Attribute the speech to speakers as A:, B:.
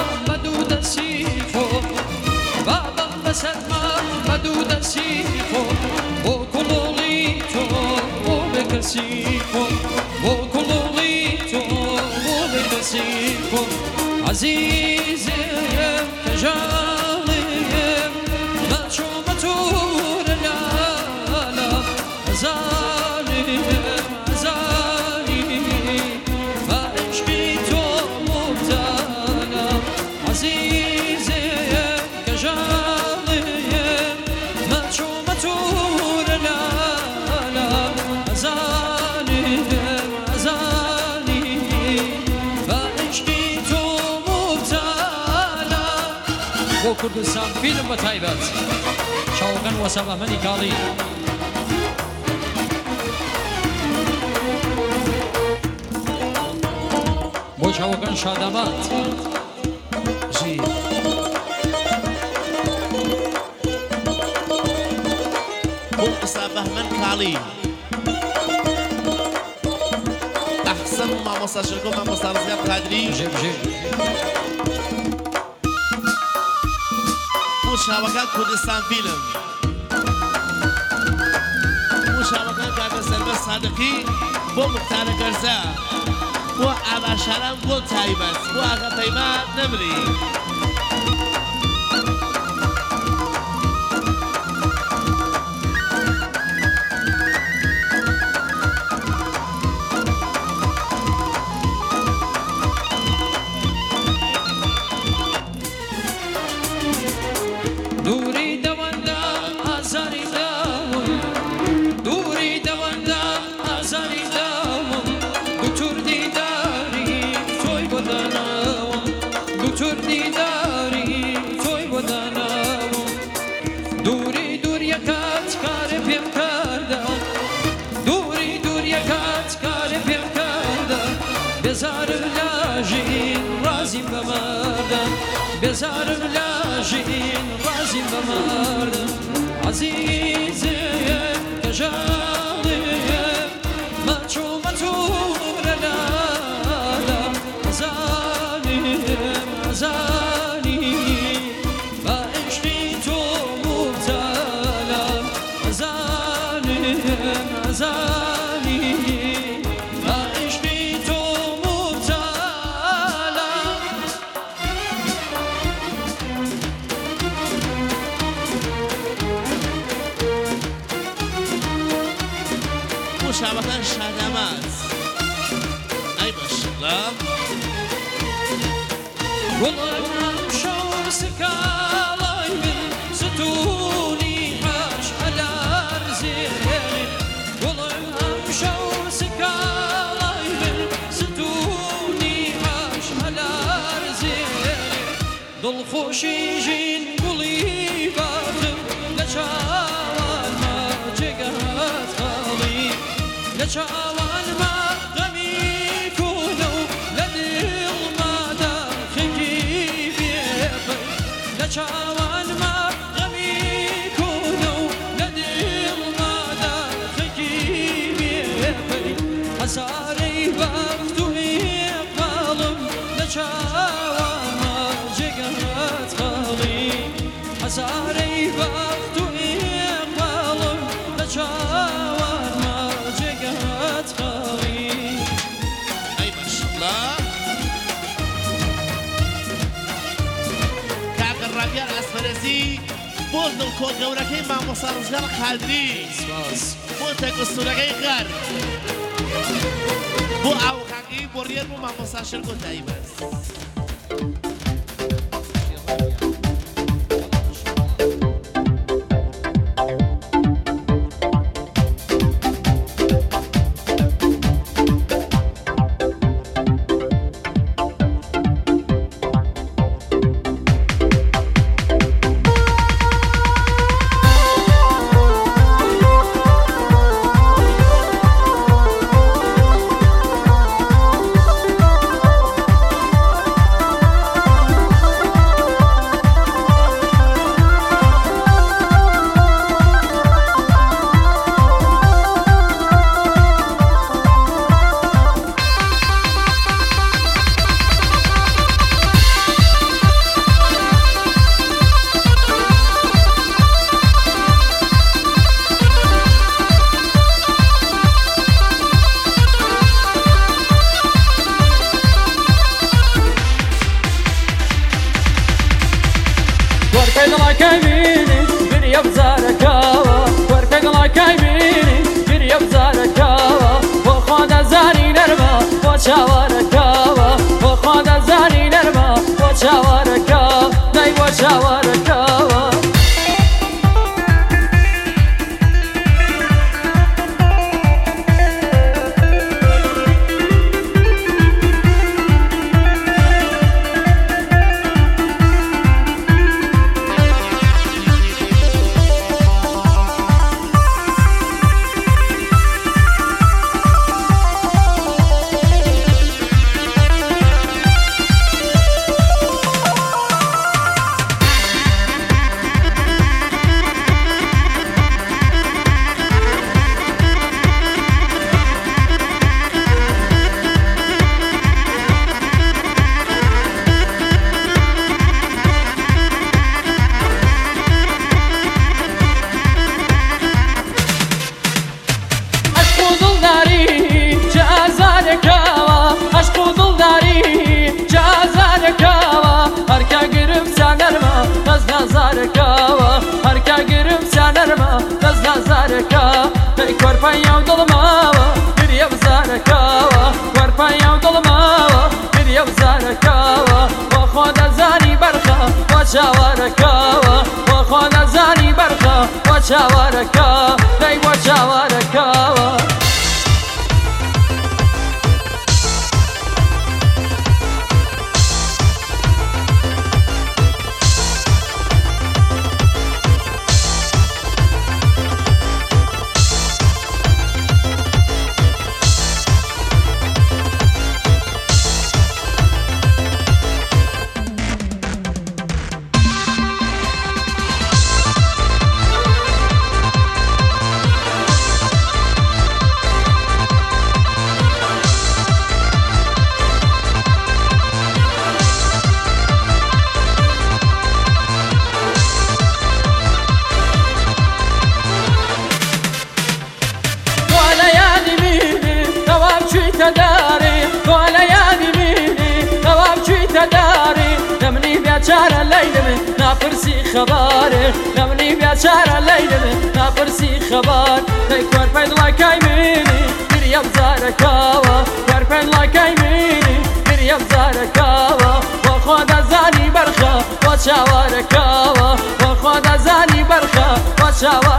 A: مدود سیخو بابا بسر مدود سیخو و کلولی تو و بکسیخو و کلولی تو و بکسیخو عزیزیم تجالیم بچو مطور لالا زالیم كردستان فيلم وتايبات شوقا وسبا مني قاضي بو شوقا شادمات جي
B: بو إصابة من قاضي أحسن ما مصاشركم ما مصارزيات قادري
A: جيب جيب
B: مشاوكان كردستان فيلم مشاوكان كاكا سلمى الصادقي بو مختار قرزا بو عبا شارم بو تايبت بو آقا بيما نمري بزار لاجين رازي بمردم عزيزي كجالي ما تشومتور لا زاني زاني بعشقي تو مبتلى زاني زاني مشابهة شادمات أي ماشاءالله
A: والله شور سكالاي من ستوني حاش على رزيني والله شور سكالاي من ستوني حاش على رزيني ضل خوشي جين قولي باطم لشاوان ما جقات خالي لشاوان ما غمي كونو لدل ما داخلي بيخي لشاوان ما غمي كونو لدل ما داخلي بيخي حساري بفتو إقبالم لشاوان ما جقات خالي حساري بفتو إقبالم لشاوان ما جقات خالي
B: أي ما شاء الله كعك الربيع الأسفرسي بولد الكود جوركي مع مصارزقار قادري
A: سواس
B: بو تاكستوركي غار بو عوقاقي بورير مع مصاشركو تايبس
A: چاوەڕەکە دای بۆ چاوەڕەکەوە وەرپایە و دڵماوە گریە بزارەکەوە وەرپایە و دڵماوە گریە بزارەکەوە بۆ خۆ دەزانی بەرخە بۆ چاوەڕەکەوە بۆ خۆ دەزانی بەرخە بۆ چاوەڕەکە دەی بۆ چاوەڕەکەوە چارە لەیلمێ ناپرسی خەبارێ لەمنی بیاچارە لەیلمێ ناپرسی خەبار دەی کوەرپەی دڵەکەی منی گریە بزارەکەوە کوەرپەی دڵەکەی منی گریە بزارەکەوە بۆ خۆ دەزانی بەرخە بۆ چاوەڕەکەوە بۆ خۆ دەزانی بەرخە بۆ چاوە